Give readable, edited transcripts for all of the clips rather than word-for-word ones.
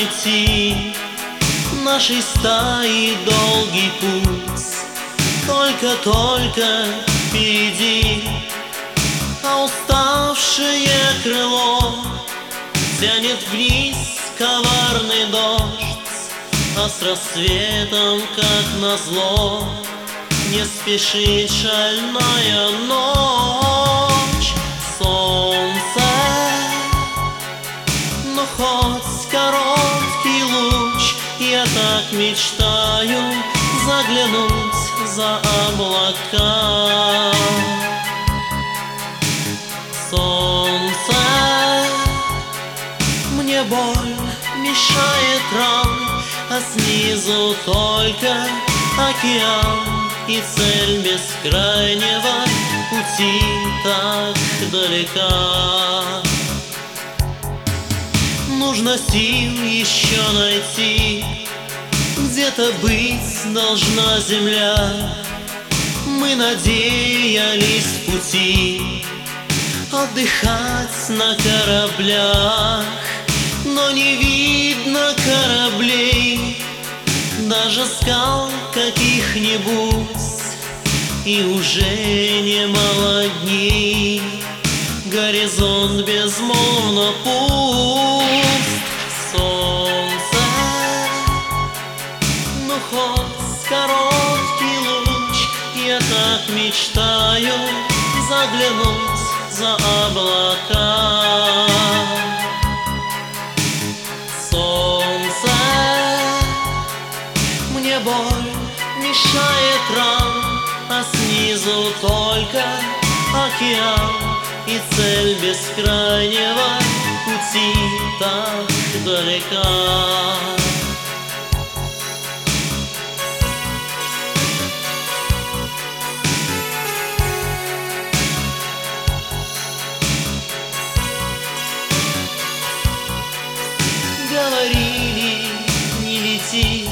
найти нашей стаи долгий путь только-только впереди, а уставшее крыло тянет вниз коварный дождь, а с рассветом, как назло, не спешит шальная ночь. Солнце, но хоть короткий луч, я так мечтаю заглянуть за облака. Солнце, мне боль мешает ран, а снизу только океан, и цель бескрайнего пути так далека. Нужно сил еще найти, где-то быть должна земля. Мы надеялись в пути отдыхать на кораблях, но не видно кораблей, даже скал каких-нибудь, и уже немало дней горизонт безмолвно пуст. Солнце, ну хоть короткий луч, я так мечтаю заглянуть за облака. Солнце, мне боль мешает ран, а снизу только океан, и цель бескрайнего пути так далека. Говорили, не лети,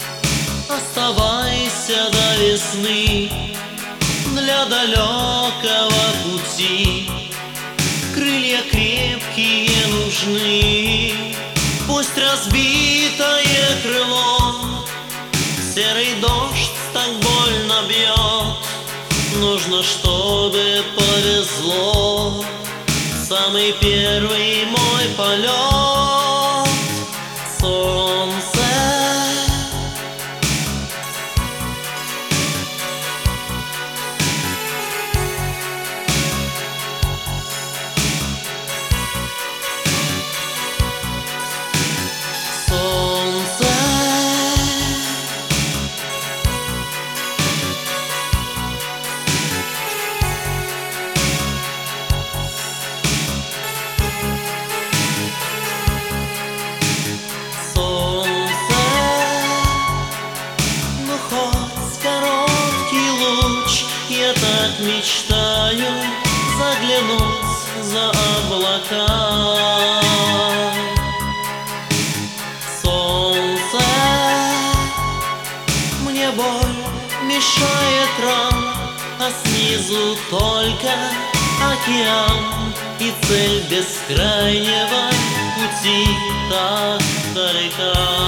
оставайся до весны, для далекого пути крылья крепкие нужны. Пусть разбитое крыло серый дождь так больно бьет, нужно, чтобы повезло самый первый мой полет. Солнце, солнце, солнце, ну хоть короткий луч, я так мечтаю заглянуть за облака. Солнце, мне боль мешает ран, а снизу только океан, и цель бескрайнего пути так далека.